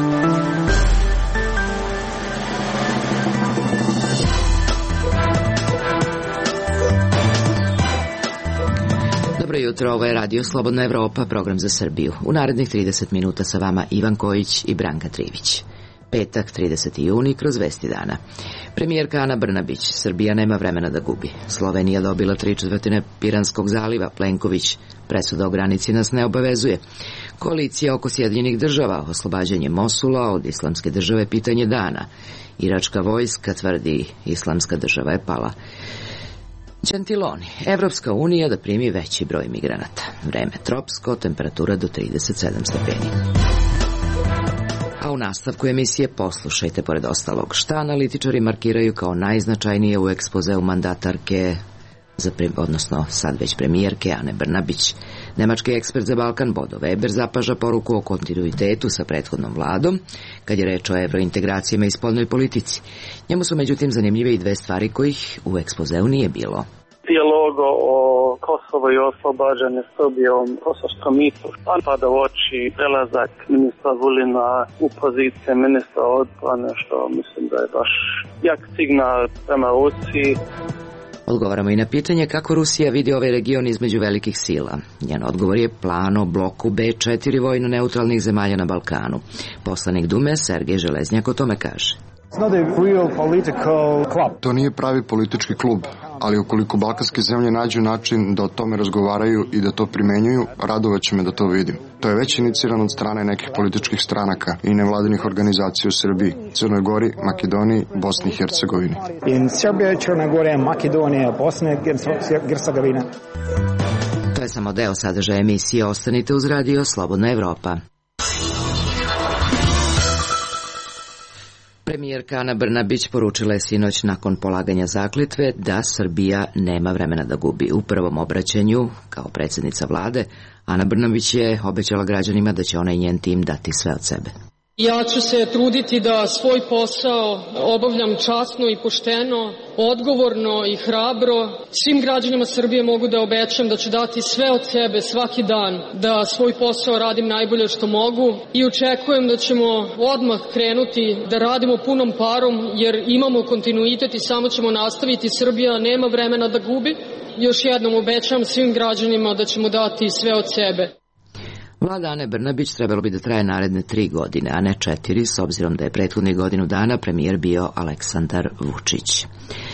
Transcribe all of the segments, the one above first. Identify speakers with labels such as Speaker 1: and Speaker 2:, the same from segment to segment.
Speaker 1: Dobro jutro, ovo je Radio Slobodna Evropa, program za Srbiju. U narednih 30 minuta sa vama Ivan Kojić i Branka Trivić. Petak, 30. juni, kroz vesti dana. Premijerka Ana Brnabić, Srbija nema vremena da gubi. Slovenija dobila 3/4 Piranskog zaliva, Plenković, presuda o granici nas ne obavezuje. Koalicija oko Sjedinjenih država, oslobađanje Mosula od islamske države pitanje dana. Iračka vojska tvrdi islamska država je pala. Gentiloni, Evropska unija da primi veći broj migranata. Vreme tropsko, temperatura do 37 stepeni. A u nastavku emisije poslušajte pored ostalog šta analitičari markiraju kao najznačajnije u ekspozeu mandatarke, odnosno sad već premijerke Ane Brnabić. Nemački ekspert za Balkan Bodo Weber zapaža poruku o kontinuitetu sa prethodnom vladom, kad je reč o evrointegracijama i spoljnoj politici. Njemu su međutim zanimljive i dve stvari kojih u ekspozeu nije bilo.
Speaker 2: Dijalog o Kosovo i oslobađanje Srbije u kosovskom mitu. Pada u oči prelazak ministra Vulina u pozicije ministra odbrane, što mislim da je baš jak signal prema Rusiji.
Speaker 1: Odgovaramo i na pitanje kako Rusija vidi ovaj region između velikih sila. Njen odgovor je plan o bloku B4 vojno-neutralnih zemalja na Balkanu. Poslanik Dume Sergej Železnjak o tome kaže.
Speaker 3: To nije pravi politički klub, ali ukoliko balkanske zemlje nađu način da o tome razgovaraju i da to primenjuju, radovaće me da to vidim. To je već inicirano od strane nekih političkih stranaka i nevladinih organizacija u Srbiji, Crnoj Gori, Makedoniji, Bosni i Hercegovini.
Speaker 1: To je samo deo sadržaja emisije. Ostanite uz Radio Slobodna Evropa. Premijerka Ana Brnabić poručila je sinoć nakon polaganja zakletve da Srbija nema vremena da gubi. U prvom obraćanju, kao predsjednica vlade, Ana Brnabić je obećala građanima da će ona i njen tim dati sve od sebe.
Speaker 4: Ja ću se truditi da svoj posao obavljam časno i pošteno, odgovorno i hrabro. Svim građanima Srbije mogu da obećam da ću dati sve od sebe svaki dan, da svoj posao radim najbolje što mogu i očekujem da ćemo odmah krenuti da radimo punom parom jer imamo kontinuitet i samo ćemo nastaviti. Srbija nema vremena da gubi. Još jednom obećam svim građanima da ćemo dati sve od sebe.
Speaker 1: Vlada Ane Brnabić trebalo bi da traje naredne 3 godine, a ne 4, s obzirom da je prethodnih godinu dana premijer bio Aleksandar Vučić.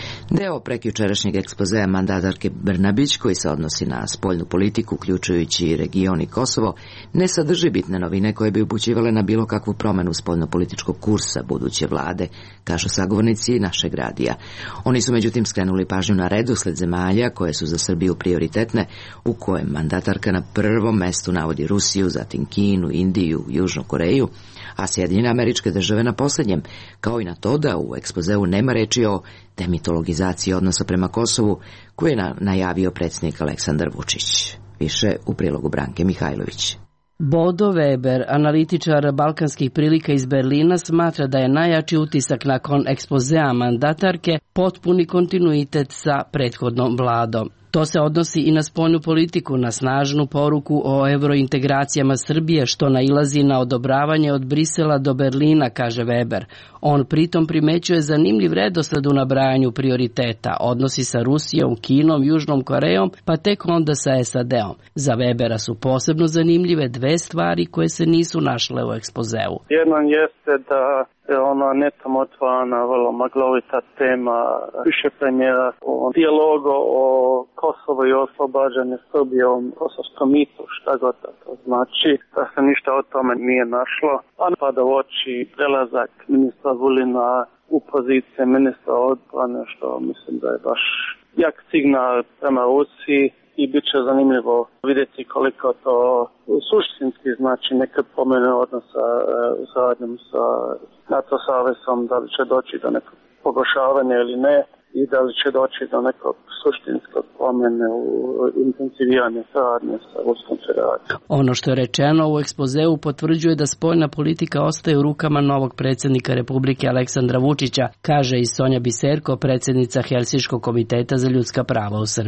Speaker 1: Deo prekjučerašnjeg ekspozea mandatarke Brnabić, koji se odnosi na spoljnu politiku, uključujući region i Kosovo, ne sadrži bitne novine koje bi upućivale na bilo kakvu promenu spoljnopolitičkog kursa buduće vlade, kažu sagovornici našeg radija. Oni su međutim skrenuli pažnju na redosled zemalja koje su za Srbiju prioritetne, u kojem mandatarka na prvom mestu navodi Rusiju, zatim Kinu, Indiju, Južnu Koreju, a Sjedinjene Američke Države na posljednjem, kao i na to da u ekspozeu nema reči o demitologizaciji odnosa prema Kosovu, koju je najavio predsjednik Aleksandar Vučić. Više u prilogu Branke Mihajlović.
Speaker 5: Bodo Weber, analitičar balkanskih prilika iz Berlina, smatra da je najjači utisak nakon ekspozea mandatarke potpuni kontinuitet sa prethodnom vladom. To se odnosi i na spoljnu politiku, na snažnu poruku o evrointegracijama Srbije, što nailazi na odobravanje od Brisela do Berlina, kaže Weber. On pritom primećuje zanimljiv redosled u nabrajanju prioriteta, odnosi sa Rusijom, Kinom, Južnom Korejom, pa tek onda sa SAD-om. Za Webera su posebno zanimljive dve stvari koje se nisu našle u ekspozeu.
Speaker 2: Jedan jeste da je ona netom otvorena, vrlo maglovita tema više premijera o dijalogu o Kosovo i oslobađanje Srbije u kosovskom mitu, šta god to znači, da se ništa o tome nije našlo. A pada u oči prelazak ministra Vulina u pozicije ministra odbrane, što mislim da je baš jak signal prema Rusiji i bit će zanimljivo vidjeti koliko to suštinski znači neke promjene odnosa u saradnjom sa NATO savezom, da li će doći do nekog pogoršavanja ili ne i da li će doći do nekog suštinskog promjene u intenziviranju saradnje sa Ruskom federacijom.
Speaker 5: Ono što je rečeno u ekspozeu potvrđuje da spoljna politika ostaje u rukama novog predsjednika Republike Aleksandra Vučića, kaže i Sonja Biserko, predsjednica Helsinškog komiteta za ljudska prava u Srbiji.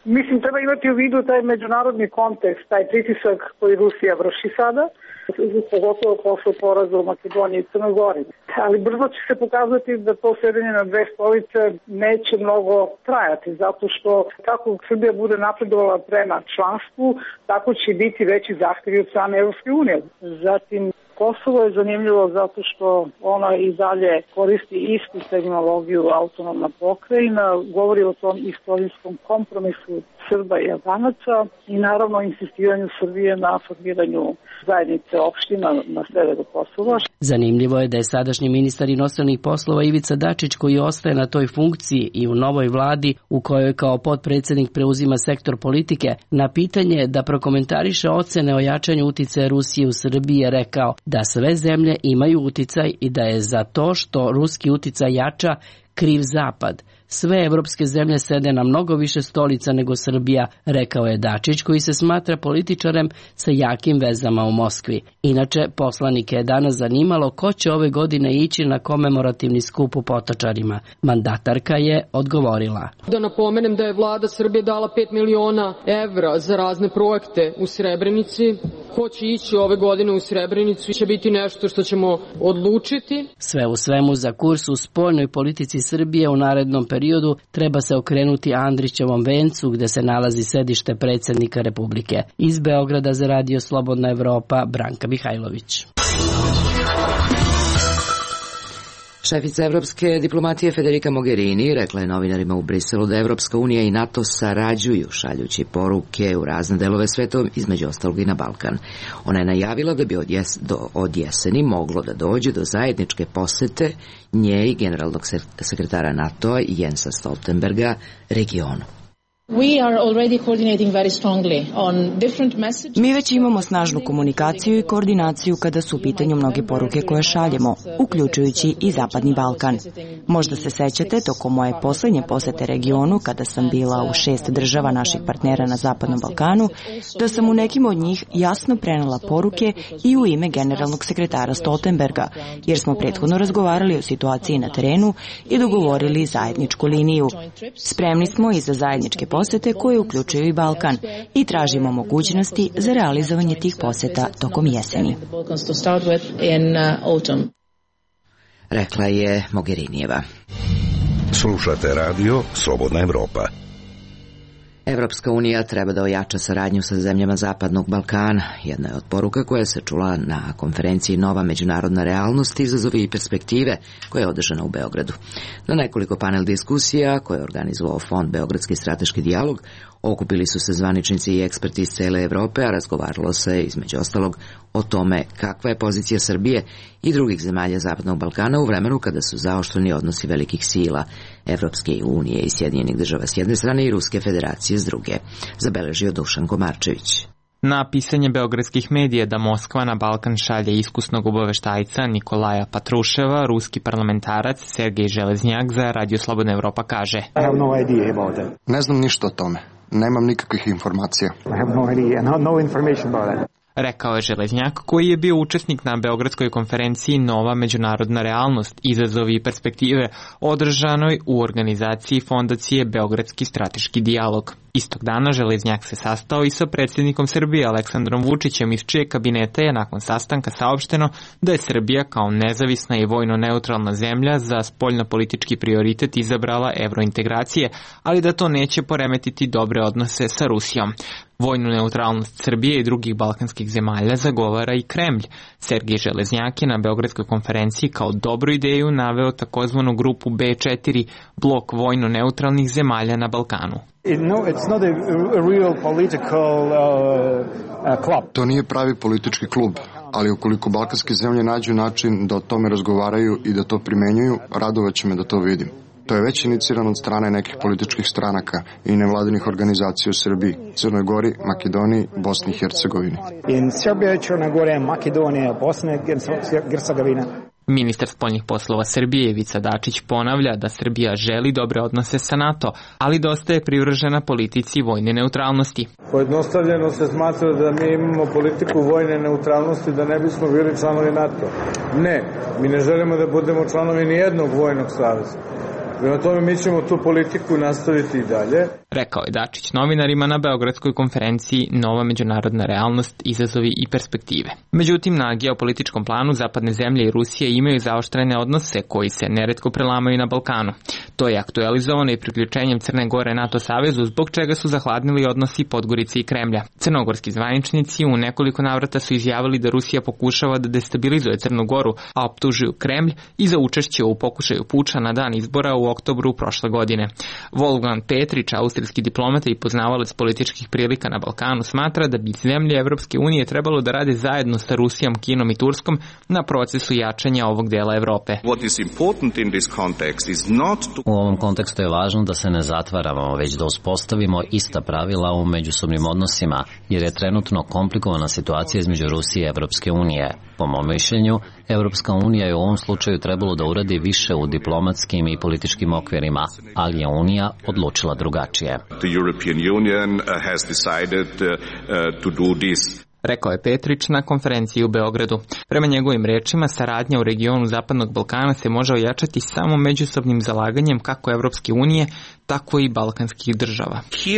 Speaker 6: Mislim, treba imati u vidu taj međunarodni kontekst, taj pritisak koji Rusija vrši sada, pogotovo posle poraza u Makedoniji i Crnoj Gori. Ali brzo će se pokazati da to sedenje na dve stolice neće mnogo trajati, zato što kako Srbija bude napredovala prema članstvu, tako će biti veći zahtevi od strane Evropske unije. Zatim, Kosovo je zanimljivo zato što ona i dalje koristi istu terminologiju autonomna pokrajina, govori o tom istorijskom kompromisu Srba i Albanaca i naravno insistiranju Srbije na formiranju zajednice opština na severu Kosova.
Speaker 5: Zanimljivo je da je sadašnji ministar inostranih poslova Ivica Dačić, koji ostaje na toj funkciji i u novoj vladi u kojoj kao potpredsednik preuzima sektor politike, na pitanje da prokomentariše ocene o jačanju uticaja Rusije u Srbiji je rekao da sve zemlje imaju uticaj i da je za to što ruski uticaj jača kriv Zapad. Sve evropske zemlje sede na mnogo više stolica nego Srbija, rekao je Dačić, koji se smatra političarem sa jakim vezama u Moskvi. Inače, poslanike je danas zanimalo ko će ove godine ići na komemorativni skup u Potočarima. Mandatarka je odgovorila.
Speaker 4: Da napomenem da je vlada Srbije dala 5 miliona evra za razne projekte u Srebrenici. Ko će ići ove godine u Srebrenicu će biti nešto što ćemo odlučiti.
Speaker 5: Sve u svemu, za kurs u spoljnoj politici Srbije u narednom periodu treba se okrenuti Andrićevom vencu gde se nalazi sedište predsjednika Republike. Iz Beograda za Radio Slobodna Evropa, Branka Mihajlović.
Speaker 1: Šefica evropske diplomatije Federica Mogherini rekla je novinarima u Briselu da Evropska unija i NATO sarađuju šaljući poruke u razne delove sveta, između ostalog i na Balkan. Ona je najavila da bi od jeseni moglo da dođe do zajedničke posete nje i generalnog sekretara NATO-a Jensa Stoltenberga regionu.
Speaker 7: Mi već imamo snažnu komunikaciju i koordinaciju kada su u pitanju mnoge poruke koje šaljemo, uključujući i Zapadni Balkan. Možda se sećate tokom moje poslednje posete regionu, kada sam bila u 6 država naših partnera na Zapadnom Balkanu, da sam u nekim od njih jasno prenela poruke i u ime generalnog sekretara Stoltenberga, jer smo prethodno razgovarali o situaciji na terenu i dogovorili zajedničku liniju. Spremni smo i za zajedničke posete koje uključuju i Balkan i tražimo mogućnosti za realizovanje tih poseta tokom jeseni.
Speaker 1: Rekla je Mogherinijeva.
Speaker 8: Slušate radio Slobodna Evropa.
Speaker 1: Evropska unija treba da ojača saradnju sa zemljama Zapadnog Balkana. Jedna je od poruka koja se čula na konferenciji Nova međunarodna realnost, izazovi i perspektive, koja je održana u Beogradu. Na nekoliko panel diskusija koje je organizovao Fond Beogradski strateški dijalog okupili su se zvaničnici i eksperti iz cele Evrope, a razgovaralo se između ostalog o tome kakva je pozicija Srbije i drugih zemalja Zapadnog Balkana u vremenu kada su zaoštreni odnosi velikih sila Evropske unije i Sjedinjenih država s jedne strane i Ruske federacije s druge, zabeležio Dušan Komarčević.
Speaker 9: Na pisanje beogradskih medija da Moskva na Balkan šalje iskusnog obaveštajca Nikolaja Patruševa, ruski parlamentarac Sergej Železnjak za Radio Slobodna Evropa kaže:
Speaker 3: Ne znam ništa o tome. Nemam nikakvih informacija.
Speaker 9: Rekao je Železnjak, koji je bio učesnik na Beogradskoj konferenciji Nova međunarodna realnost, izazovi i perspektive, održanoj u organizaciji Fondacije Beogradski strateški dijalog. Istog dana Železnjak se sastao i sa predsjednikom Srbije Aleksandrom Vučićem, iz čije kabineta je nakon sastanka saopšteno da je Srbija kao nezavisna i vojno neutralna zemlja za spoljnopolitički prioritet izabrala evrointegracije, ali da to neće poremetiti dobre odnose sa Rusijom. Vojnu neutralnost Srbije i drugih balkanskih zemalja zagovara i Kremlj. Sergej Železnjak je na Beogradskoj konferenciji kao dobru ideju naveo takozvanu grupu B4, blok vojno neutralnih zemalja na Balkanu.
Speaker 3: To nije pravi politički klub, ali ukoliko balkanske zemlje nađu način da o tome razgovaraju i da to primenjuju, radovat će me da to vidim. To je već inicirano od strane nekih političkih stranaka i nevladinih organizacija u Srbiji, Crnoj Gori, Makedoniji, Bosni i Hercegovini.
Speaker 9: Ministar spoljnih poslova Srbije Ivica Dačić ponavlja da Srbija želi dobre odnose sa NATO, ali dosta je privržena politici vojne neutralnosti.
Speaker 10: Pojednostavljeno se smatra da mi imamo politiku vojne neutralnosti da ne bismo bili članovi NATO. Ne, mi ne želimo da budemo članovi nijednog vojnog saveza. Prema tome mi ćemo tu politiku nastaviti i dalje.
Speaker 9: rekao je Dačić novinarima na Beogradskoj konferenciji Nova međunarodna realnost, izazovi i perspektive. Međutim, na geopolitičkom planu zapadne zemlje i Rusija imaju zaoštrene odnose koji se neretko prelamaju na Balkanu. To je aktualizovano i priključenjem Crne Gore NATO savezu, zbog čega su zahladnili odnosi Podgorice i Kremlja. Crnogorski zvaničnici u nekoliko navrata su izjavili da Rusija pokušava da destabilizuje Crnu Goru, a optužuju Kremlj i za učešće u pokušaju puča na dan izbora u oktobru prošle godine. Wolfgang Petrić, austrijski diplomata i poznavalac političkih prilika na Balkanu, smatra da bi zemlje Evropske unije trebalo da rade zajedno sa Rusijom, Kinom i Turskom na procesu jačanja ovog dela Evrope.
Speaker 11: U ovom kontekstu je važno da se ne zatvaramo, već da uspostavimo ista pravila u međusobnim odnosima, jer je trenutno komplikovana situacija između Rusije i Evropske unije. Po mom mišljenju, Evropska unija je u ovom slučaju trebalo da uradi više u diplomatskim i političkim okvirima, ali je Unija odlučila drugačije.
Speaker 9: Rekao je Petrić na konferenciji u Beogradu. Prema njegovim rečima, saradnja u regionu Zapadnog Balkana se može ojačati samo međusobnim zalaganjem kako Evropske unije, tako i balkanskih država.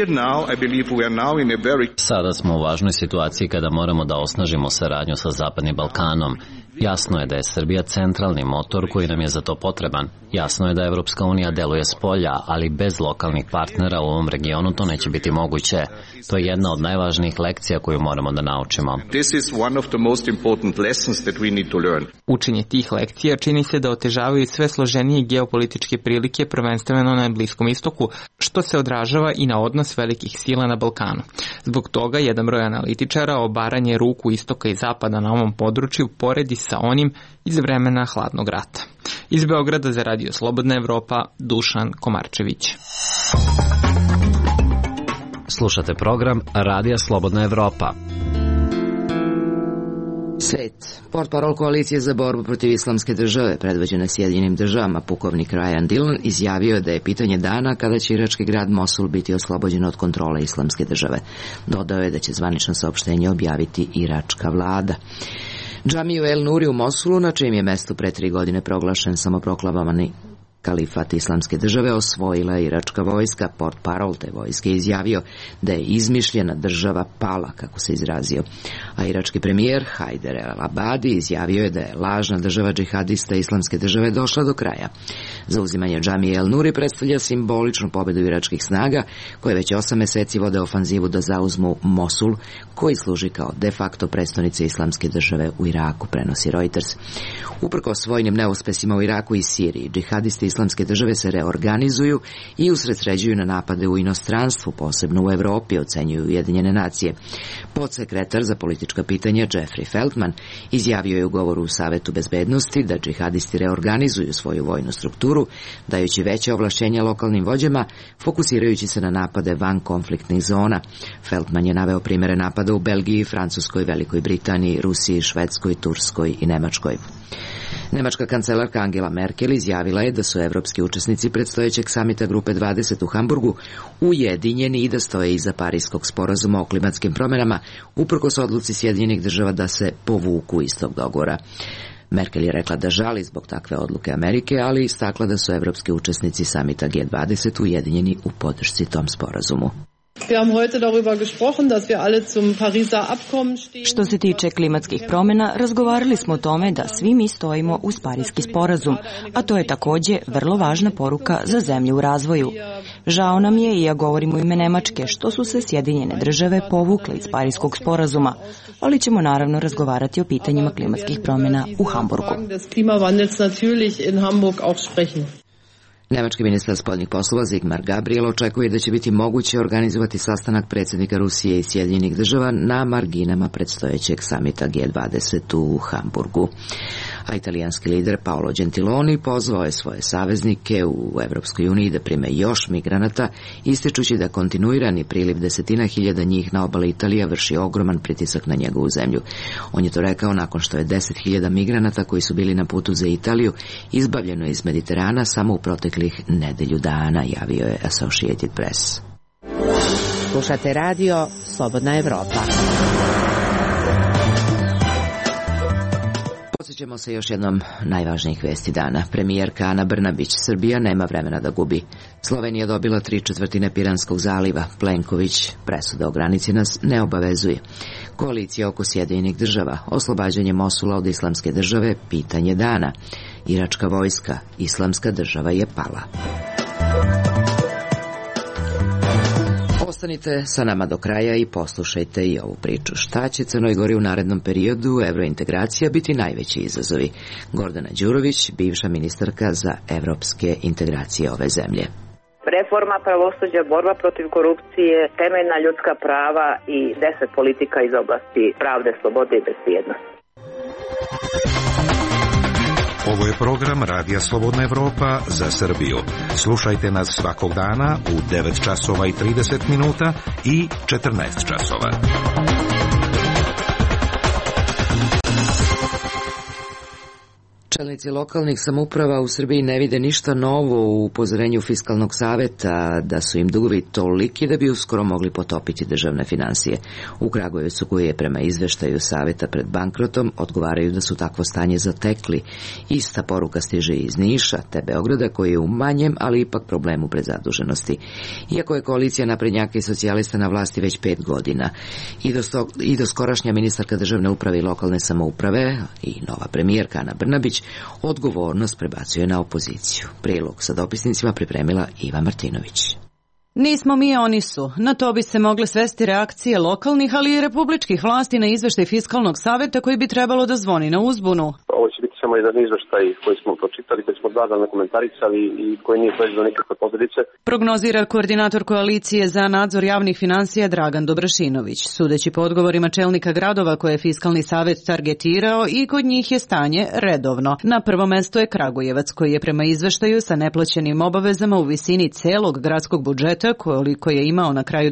Speaker 11: Sada smo u važnoj situaciji kada moramo da osnažimo saradnju sa Zapadnim Balkanom. Jasno je da je Srbija centralni motor koji nam je za to potreban. Jasno je da Evropska unija deluje s polja, ali bez lokalnih partnera u ovom regionu to neće biti moguće. To je jedna od najvažnijih lekcija koju moramo da naučimo.
Speaker 9: Učenje tih lekcija čini se da otežavaju sve složenije geopolitičke prilike, prvenstveno na Bliskom istoku, što se odražava i na odnos velikih sila na Balkanu. Zbog toga jedan broj analitičara obaranje ruku istoka i zapada na ovom području poredi sa onim iz vremena hladnog rata. Iz Beograda za Radio Slobodna Evropa, Dušan Komarčević.
Speaker 11: Slušate program Radija Slobodna Evropa.
Speaker 1: Svet. Portparol koalicije za borbu protiv islamske države, predvođene Sjedinjenim državama, pukovnik Ryan Dillon, izjavio da je pitanje dana kada će irački grad Mosul biti oslobođen od kontrole islamske države. Dodao je da će zvanično saopštenje objaviti iračka vlada. Džamiju El Nuri u Mosulu, na čijem je mestu pre 3 godine proglašen samoproklamani kalifat islamske države, osvojila iračka vojska. Portparol te vojske izjavio da je izmišljena država pala, kako se izrazio. A irački premijer Hajder el-Abadi izjavio je da je lažna država džihadista islamske države došla do kraja. Zauzimanje džamije El Nuri predstavlja simboličnu pobedu iračkih snaga, koje već 8 meseci vode ofanzivu da zauzmu Mosul, koji služi kao de facto prestonica islamske države u Iraku, prenosi Reuters. Uprkos vojnim neuspesima u Iraku i Siriji, džihadisti islamske države se reorganizuju i usredsređuju na napade u inostranstvu, posebno u Evropi, ocenjuju Ujedinjene nacije. Podsekretar za politička pitanja Jeffrey Feltman izjavio je u govoru u Savetu bezbednosti da džihadisti reorganizuju svoju vojnu strukturu, dajući veće ovlašćenja lokalnim vođama, fokusirajući se na napade van konfliktnih zona. Feltman je naveo primere napada u Belgiji, Francuskoj, Velikoj Britaniji, Rusiji, Švedskoj, Turskoj i Nemačkoj. Nemačka kancelarka Angela Merkel izjavila je da su evropski učesnici predstojećeg samita Grupe 20 u Hamburgu ujedinjeni i da stoje iza Pariskog sporazuma o klimatskim promjenama, uprkos odluci Sjedinjenih država da se povuku iz tog dogovora. Merkel je rekla da žali zbog takve odluke Amerike, ali istakla da su evropski učesnici samita G20 ujedinjeni u podršci tom sporazumu.
Speaker 7: Što se tiče klimatskih promjena, razgovarali smo o tome da svi mi stojimo uz Pariski sporazum, a to je takođe vrlo važna poruka za zemlje u razvoju. Žao nam je, i ja govorim u ime Nemačke, što su se Sjedinjene države povukle iz Pariskog sporazuma, ali ćemo naravno razgovarati o pitanjima klimatskih promjena u Hamburgu.
Speaker 1: Nemački ministar spoljnih poslova Sigmar Gabriel očekuje da će biti moguće organizovati sastanak predsjednika Rusije i Sjedinjenih država na marginama predstojećeg samita G20 u Hamburgu. A italijanski lider Paolo Gentiloni pozvao je svoje saveznike u Evropskoj uniji da prime još migranata, ističući da kontinuirani priliv 10.000 njih na obali Italije vrši ogroman pritisak na njegovu zemlju. On je to rekao nakon što je 10.000 migranata koji su bili na putu za Italiju izbavljeno iz Mediterana samo u proteklih nedelju dana, javio je Associated Press.
Speaker 12: Slušate radio Slobodna Evropa.
Speaker 1: Počet ćemo sa još jednom najvažnijih vesti dana. Premijerka Ana Brnabić, Srbija nema vremena da gubi. Slovenija dobila 3/4 Piranskog zaliva. Plenković, presuda o granici nas ne obavezuje. Koalicija oko Sjedinjenih država, oslobađanje Mosula od Islamske države, pitanje dana. Iračka vojska, Islamska država je pala. Ostanite sa nama do kraja i poslušajte i ovu priču. Šta će Crnoj Gori u narednom periodu evrointegracija biti najveći izazovi? Gordana Đurović, bivša ministarka za evropske integracije ove zemlje.
Speaker 13: Reforma pravosuđa, borba protiv korupcije, temeljna ljudska prava i 10 politika iz oblasti pravde, slobode i bezbjednosti.
Speaker 8: Ovo je program Radija Slobodna Evropa za Srbiju. Slušajte nas svakog dana u 9 časova i 30 minuta i 14 časova.
Speaker 1: Čelnici lokalnih samouprava u Srbiji ne vide ništa novo u upozorenju Fiskalnog saveta da su im dugovi toliki da bi uskoro mogli potopiti državne finansije. U Kragujevcu, koji je prema izveštaju saveta pred bankrotom, odgovaraju da su takvo stanje zatekli. Ista poruka stiže iz Niša te Beograda, koji je u manjem, ali ipak problemu prezaduženosti. Iako je koalicija naprednjaka i socijalista na vlasti već 5 godina i do skorašnja ministarka državne uprave i lokalne samouprave i nova premijerka Ana Brnabić odgovornost prebacuje na opoziciju. Prilog sa dopisnicima pripremila Iva Martinović.
Speaker 14: Nismo mi, oni su. Na to bi se mogle svesti reakcije lokalnih, ali i republičkih vlasti na izveštaj Fiskalnog saveta koji bi trebalo da zvoni na uzbunu.
Speaker 15: Ovo će biti samo jedan izveštaj koji smo pročitali, koji smo dadalno komentarisali i koji nije proizveo nikakve posledice.
Speaker 14: Prognozira koordinator koalicije za nadzor javnih finansija Dragan Dobrašinović. Sudeći po odgovorima čelnika gradova koje je Fiskalni savet targetirao, i kod njih je stanje redovno. Na prvo mesto je Kragujevac, koji je prema izveštaju sa neplaćenim obavezama u visini celog gradskog budžeta koliko je imao na kraju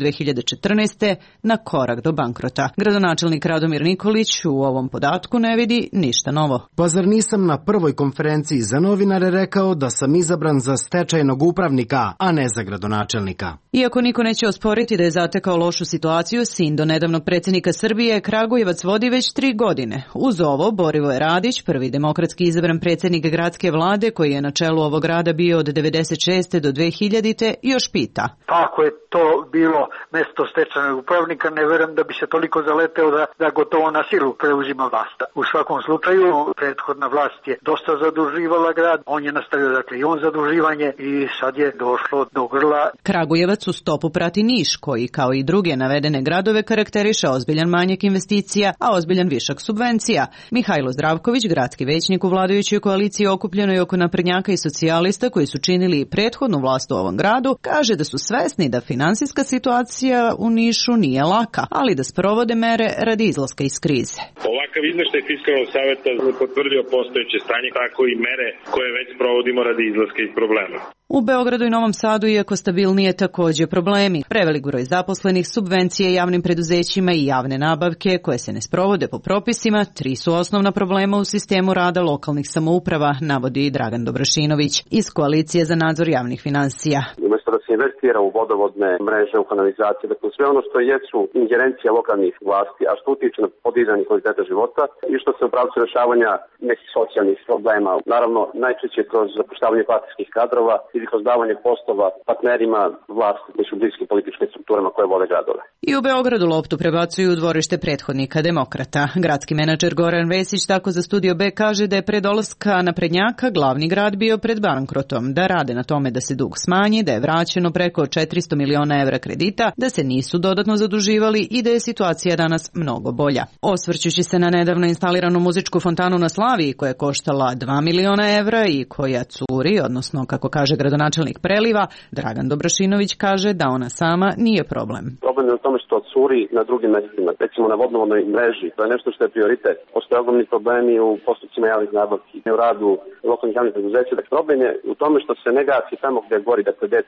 Speaker 14: 2014. na korak do bankrota. Gradonačelnik Radomir Nikolić u ovom podatku ne vidi ništa novo.
Speaker 16: Pa zar nisam na prvoj konferenciji za novinare rekao da sam izabran za stečajnog upravnika, a ne za gradonačelnika?
Speaker 14: Iako niko neće osporiti da je zatekao lošu situaciju, sin do nedavnog predsjednika Srbije Kragujevac vodi već 3 godine. Uz ovo, Borivoje Radić, prvi demokratski izabran predsjednik gradske vlade, koji je na čelu ovog grada bio od 96. do 2000. još pita.
Speaker 17: Ako je to bilo mesto stečajnog upravnika, ne verujem da bi se toliko zaleteo da gotovo na silu preuzima vlast. U svakom slučaju, prethodna vlast je dosta zaduživala grad, on je nastavio i on zaduživanje i sad je došlo do grla.
Speaker 14: Kragujevac u stopu prati Niš, koji kao i druge navedene gradove karakteriše ozbiljan manjak investicija, a ozbiljan višak subvencija. Mihajlo Zdravković, gradski većnik u vladajućoj koaliciji okupljenoj oko naprednjaka i socijalista koji su činili prethodnu vlast u ovom gradu, kaže da su svesni da finansijska situacija u Nišu nije laka, ali da sprovode mere radi izlaska iz krize.
Speaker 18: Ovakav izveštaj Fiskalnog saveta je potvrdio postojeće stanje, tako i mere koje već provodimo radi izlaska iz problema.
Speaker 14: U Beogradu i Novom Sadu, iako stabilnije, također problemi. Prevelik broj zaposlenih, subvencije javnim preduzećima i javne nabavke koje se ne sprovode po propisima, 3 su osnovna problema u sistemu rada lokalnih samouprava, navodi Dragan Dobrašinović iz Koalicije za nadzor javnih finansija.
Speaker 15: Umjesto da se investira u vodovodne mreže, u kanalizacije, dakle sve ono što jesu ingerencije lokalnih vlasti, a što utiče na podizanje kvaliteta života i što se u pravcu rešavanja nekih socijalnih problema. Naravno, najčešće kroz zapošljavanje partijskih kadrova ili kroz davanje poslova partnerima vlasti koji su bliski političkim strukturama koje vode gradove.
Speaker 14: I u Beogradu loptu prebacuju u dvorište prethodnika demokrata. Gradski menadžer Goran Vesić tako za Studio B kaže da je pre dolaska naprednjaka glavni grad bio pred bankrotom, da rade na tome da se dug smanji, da je vraćeno preko 400 miliona evra kredita, da se nisu dodatno zaduživali i da je situacija danas mnogo bolja. Osvrćući se na nedavno instaliranu muzičku fontanu na Slaviji koja je koštala 2 miliona evra i koja curi, odnosno kako kaže gradonačelnik Preliva, Dragan Dobrašinović kaže da ona sama nije problem.
Speaker 15: Problem je u tome što curi na drugim mestima, recimo na vodovodnoj mreži. To je nešto što je prioritet. Postoje ogromni problemi u postupcima javnih nabavki, u radu lokalnih javnih preduzeća. Dakle, problem je u tome što se ne gasi tamo gde gori, dakle gde je centar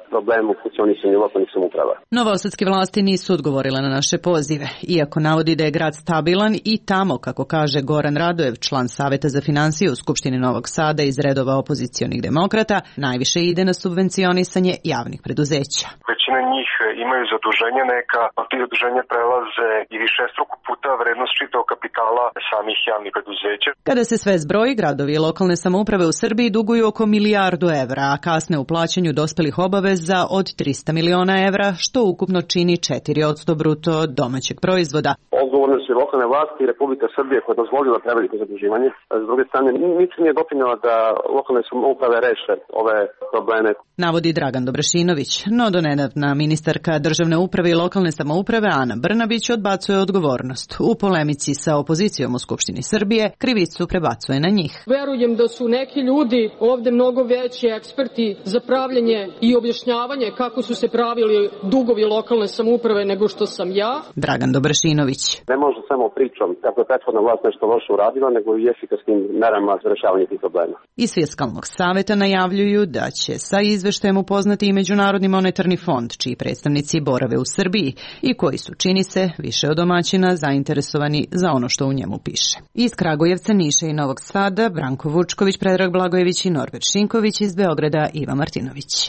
Speaker 15: problemu funkcionisanja lokalnih samouprava.
Speaker 14: Novosadske vlasti nisu odgovorile na naše pozive, iako navodi da je grad stabilan i tamo, kako kaže Goran Radojev, član Saveta za finansije u Skupštini Novog Sada iz redova opozicionih demokrata, najviše ide na subvencionisanje javnih preduzeća.
Speaker 19: Većina njih imaju zaduženja neka, a ti zaduženja prelaze i višestruko puta vrednost čitavog kapitala samih javnih preduzeća.
Speaker 14: Kada se sve zbroji, gradovi i lokalne samouprave u Srbiji duguju oko $1 milijardu, a kasne u plaćanju dospelih obaveza od 300 miliona evra, što ukupno čini 4% bruto domaćeg proizvoda.
Speaker 15: Odgovorne su lokalne vlasti i Republika Srbije koja je dozvolila preveliko zaduživanje. S druge strane, ničim nije doprinjela da lokalne samouprave reše ove probleme.
Speaker 14: Navodi Dragan Dobrašinović, no donedavna ministarka državne uprave i lokalne samouprave Ana Brnabić odbacuje odgovornost. U polemici sa opozicijom u Skupštini Srbije krivicu prebacuje na njih.
Speaker 4: Verujem da su neki ljudi ovde mnogo veći eksperti za pravljenje i objašnjavanje kako su se pravili dugovi lokalne samouprave nego što sam ja.
Speaker 14: Dragan Dobrašinović.
Speaker 15: Ne može samo pričom kako je prethodna vlast nešto loše uradila, nego i efikasnim merama za rešavanje tih problema.
Speaker 14: Iz Fiskalnog saveta najavljuju da će sa izveštajem upoznati i Međunarodni monetarni fond, čiji predstavnici borave u Srbiji i koji su, čini se, više od domaćina zainteresovani za ono što u njemu piše. Iz Kragujevca, Niša i Novog Sada, Branko Vučković, Predrag Blagojević i Norbert Šinković, iz Beograda Iva Martinović.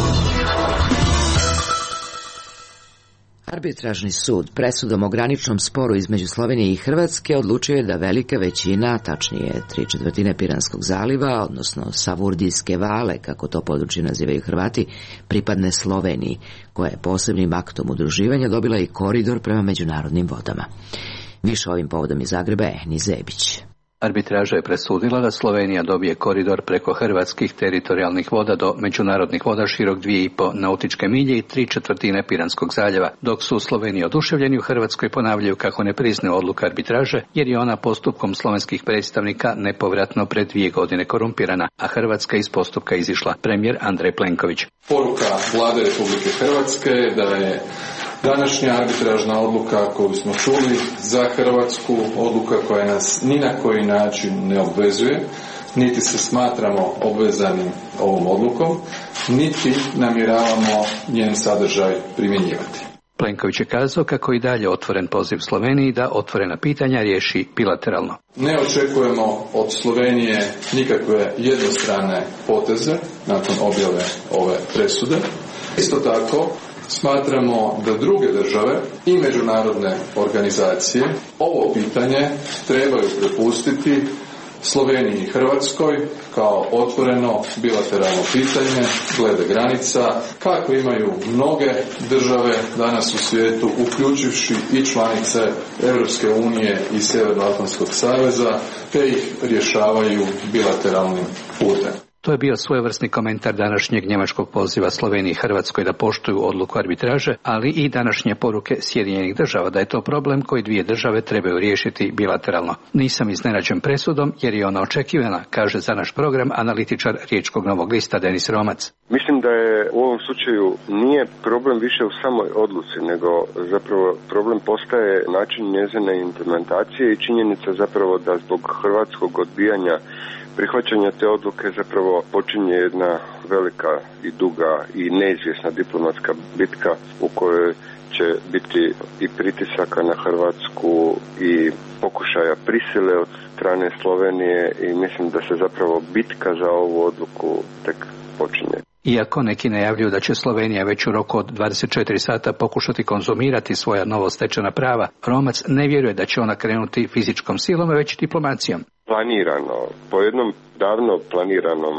Speaker 1: Arbitražni sud presudom o graničnom sporu između Slovenije i Hrvatske odlučio je da velika većina, tačnije 3/4 Piranskog zaliva, odnosno Savurdijske vale, kako to područje nazivaju Hrvati, pripadne Sloveniji, koja je posebnim aktom udruživanja dobila i koridor prema međunarodnim vodama. Više ovim povodom iz Zagreba je Eni Zebić.
Speaker 20: Arbitraža je presudila da Slovenija dobije koridor preko hrvatskih teritorijalnih voda do međunarodnih voda širok 2,5 nautičke milje i 3/4 Piranskog zaljeva, dok su Sloveniji oduševljeni u Hrvatskoj ponavljaju kako ne priznaju odluku arbitraže, jer je ona postupkom slovenskih predstavnika nepovratno pred 2 godine korumpirana, a Hrvatska iz postupka izišla. Premijer Andrej Plenković.
Speaker 21: Poruka Vlade Republike Hrvatske je da je današnja arbitražna odluka koju smo čuli za Hrvatsku, odluka koja nas ni na koji način ne obvezuje, niti se smatramo obvezanim ovom odlukom, niti namjeravamo njen sadržaj primjenjivati.
Speaker 20: Plenković je kazao kako i dalje otvoren poziv Sloveniji da otvorena pitanja riješi bilateralno.
Speaker 21: Ne očekujemo od Slovenije nikakve jednostrane poteze nakon objave ove presude. Isto tako, smatramo da druge države i međunarodne organizacije ovo pitanje trebaju prepustiti Sloveniji i Hrvatskoj kao otvoreno bilateralno pitanje glede granica, kako imaju mnoge države danas u svijetu, uključivši i članice Europske unije i Sjevernoatlantskog saveza, te ih rješavaju bilateralnim putem.
Speaker 20: To je bio svojevrsni komentar današnjeg njemačkog poziva Sloveniji i Hrvatskoj da poštuju odluku arbitraže, ali i današnje poruke Sjedinjenih država da je to problem koji dvije države trebaju riješiti bilateralno. Nisam iznenađen presudom jer je ona očekivana, kaže za naš program analitičar Riječkog Novog lista Denis Romac.
Speaker 22: Mislim da je u ovom slučaju nije problem više u samoj odluci, nego zapravo problem postaje način njezine implementacije i činjenica zapravo da zbog hrvatskog odbijanja prihvaćanja te odluke zapravo počinje jedna velika i duga i neizvjesna diplomatska bitka u kojoj će biti i pritisaka na Hrvatsku i pokušaja prisile od strane Slovenije i mislim da se zapravo bitka za ovu odluku tek počinje.
Speaker 20: Iako neki najavljuju da će Slovenija već u roku od 24 sata pokušati konzumirati svoja novostečena prava, Romac ne vjeruje da će ona krenuti fizičkom silom, već diplomacijom.
Speaker 22: Planirano, po jednom davno planiranom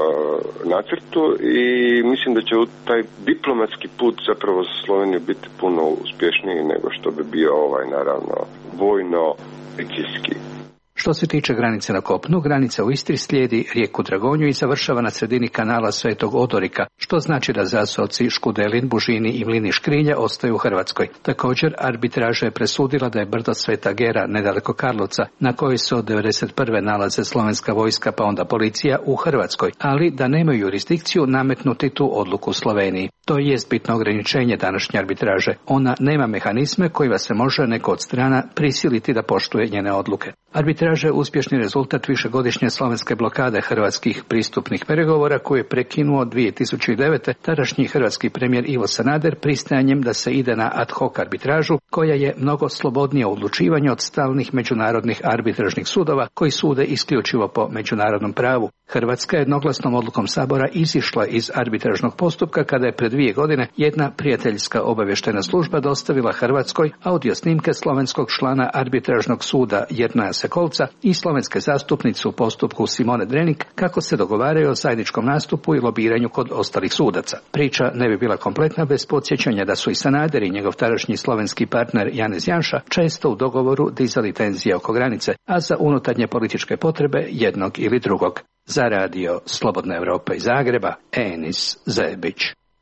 Speaker 22: nacrtu i mislim da će taj diplomatski put zapravo za Sloveniju biti puno uspješniji nego što bi bio naravno vojno-policijski.
Speaker 20: Što se tiče granice na kopnu, granica u Istri slijedi rijeku Dragonju i završava na sredini kanala Svetog Odorika, što znači da zaseoci Škudelin, Bužini i Mlini Škrilja ostaju u Hrvatskoj. Također, arbitraža je presudila da je brdo Sveta Gera, nedaleko Karlovca, na kojoj se od 1991. nalaze slovenska vojska pa onda policija u Hrvatskoj, ali da nemaju jurisdikciju nametnuti tu odluku Sloveniji. To jest bitno ograničenje današnje arbitraže. Ona nema mehanizme kojima se može neko od strana prisiliti da poštuje njene odluke. Arbitraža je uspješni rezultat višegodišnje slovenske blokade hrvatskih pristupnih pregovora koje je prekinuo 2009. tadašnji hrvatski premijer Ivo Sanader pristajanjem da se ide na ad hoc arbitražu koja je mnogo slobodnija u odlučivanju od stalnih međunarodnih arbitražnih sudova koji sude isključivo po međunarodnom pravu. Hrvatska je jednoglasnom odlukom Sabora izišla iz arbitražnog postupka kada je pred 2 godine jedna prijateljska obavještajna služba dostavila Hrvatskoj audio snimke slovenskog člana arbitražnog suda Jernoja Sekolca i slovenske zastupnice u postupku Simone Drenik kako se dogovaraju o zajedničkom nastupu i lobiranju kod ostalih sudaca. Priča ne bi bila kompletna bez podsjećanja da su i Sanader i njegov tadašnji slovenski partner Janez Janša često u dogovoru dizali tenzije oko granice, a za unutarnje političke potrebe jednog ili drugog. Za radio Slobodna Evropa iz Zagreba, Enis Zebić.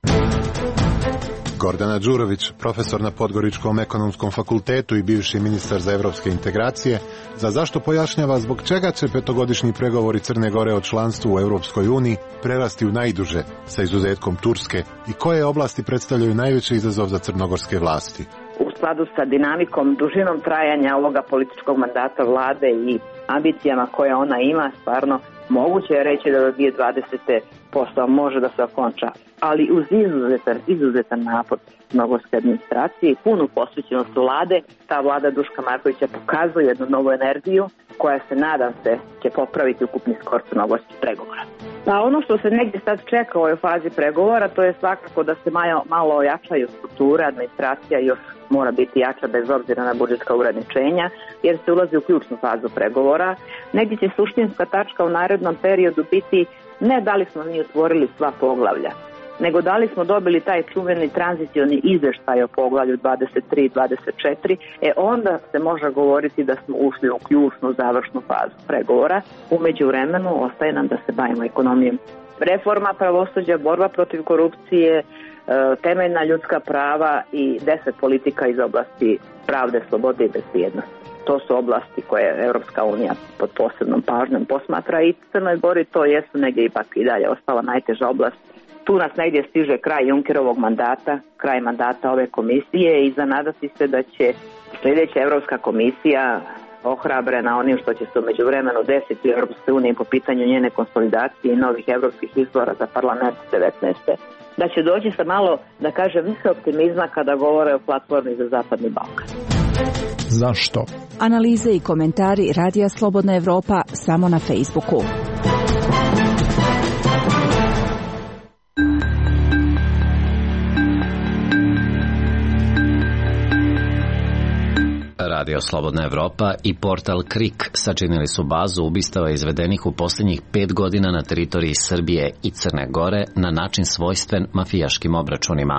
Speaker 2: Gordana Đurović, profesor na Podgoričkom ekonomskom fakultetu i bivši ministar za evropske integracije, za zašto pojašnjava zbog čega će 5-godišnji pregovori Crne Gore o članstvu u Europskoj uniji prerasti u najduže, sa izuzetkom Turske, i koje oblasti predstavljaju najveći izazov za crnogorske vlasti.
Speaker 13: U skladu sa dinamikom, dužinom trajanja ovoga političkog mandata vlade i ambicijama koje ona ima, stvarno moguće je reći da do 2020. posao može da se okonča, ali uz izuzetan napor crnogorske administracije i punu posvećenost vlade, ta vlada Duška Markovića pokazuje jednu novu energiju koja se, nadam se, će popraviti ukupni skor crnogorskih pregovora. A ono što se negdje sad čeka u ovoj fazi pregovora, to je svakako da se malo ojačaju strukture, administracija još mora biti jača bez obzira na budžetska ograničenja, jer se ulazi u ključnu fazu pregovora. Negdje će suštinska tačka u narednom periodu biti ne da li smo mi otvorili sva poglavlja, nego da li smo dobili taj čuveni tranzicioni izveštaj o poglavlju 23 i 24, onda se može govoriti da smo ušli u ključnu završnu fazu pregovora. U međuvremenu ostaje nam da se bavimo ekonomijom. Reforma pravosuđa, borba protiv korupcije, temeljna ljudska prava i 10 politika iz oblasti pravde, slobode i bezbjednosti. To su oblasti koje Europska unija pod posebnom pažnjom posmatra i Crnoj Gori to jesu negdje ipak i dalje ostala najteža oblast. Tu nas negdje stiže kraj Junckerovog mandata, kraj mandata ove komisije i zanadati se da će sljedeća Europska komisija, ohrabrena onim što će se u međuvremenu desiti u Europskoj uniji po pitanju njene konsolidacije i novih europskih izbora za parlament 19. da će doći sa malo, da kaže, više optimizma kada govore o platformi za Zapadni Balkan.
Speaker 6: Zašto?
Speaker 23: Analize i komentari Radija Slobodna Evropa samo na Facebooku.
Speaker 11: Radio Slobodna Evropa i portal KRIK sačinili su bazu ubistava izvedenih u posljednjih 5 godina na teritoriji Srbije i Crne Gore na način svojstven mafijaškim obračunima.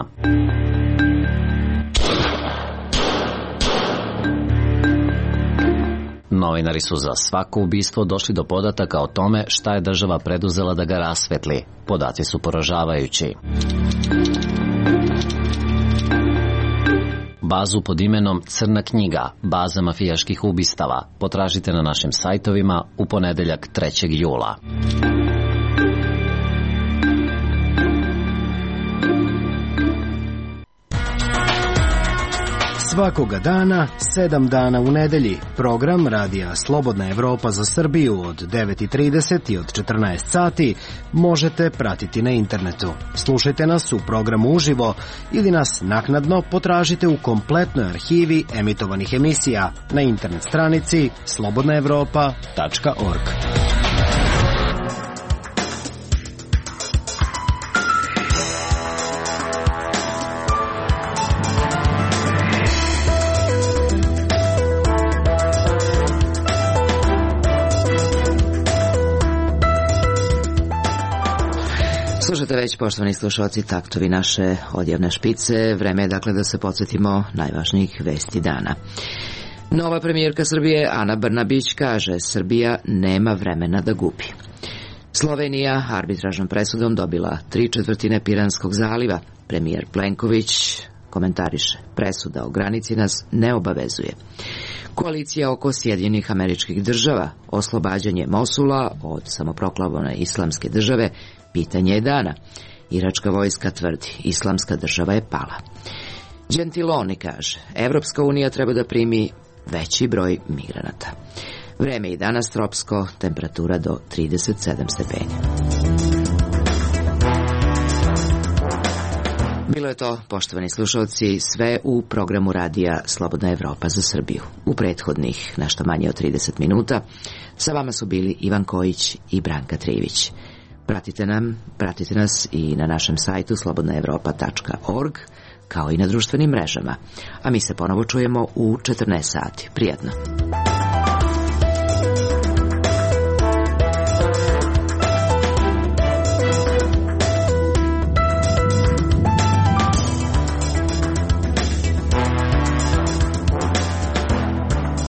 Speaker 11: Novinari su za svako ubistvo došli do podataka o tome šta je država preduzela da ga rasvetli. Podaci su poražavajući. Bazu pod imenom Crna knjiga, baza mafijaških ubistava, potražite na našim sajtovima u ponedeljak 3. jula.
Speaker 16: Svakoga dana, 7 dana u nedelji, program Radija Slobodna Evropa za Srbiju od 9:30 i od 14 sati možete pratiti na internetu. Slušajte nas u programu uživo ili nas naknadno potražite u kompletnoj arhivi emitovanih emisija na internet stranici slobodnaevropa.org.
Speaker 1: Slušajte već, poštovani slušalci, taktovi naše odjavne špice. Vreme je dakle da se podsjetimo najvažnijih vesti dana. Nova premijerka Srbije Ana Brnabić kaže: Srbija nema vremena da gubi. Slovenija arbitražnom presudom dobila 3/4 Piranskog zaliva. Premijer Plenković komentariše: presuda o granici nas ne obavezuje. Koalicija oko Sjedinjenih Američkih Država, oslobađanje Mosula od samoproklamovane islamske države, pitanje je dana. Iračka vojska tvrdi: islamska država je pala. Gentiloni kaže: Evropska unija treba da primi veći broj migranata. Vreme i danas tropsko, temperatura do 37 stepeni. Bilo je to, poštovani slušalci, sve u programu radija Slobodna Evropa za Srbiju. U prethodnih nešto manje od 30 minuta sa vama su bili Ivan Kojić i Branka Trivić. Pratite nas i na našem sajtu slobodnaevropa.org, kao i na društvenim mrežama. A mi se ponovo čujemo u 14 sati. Prijatno.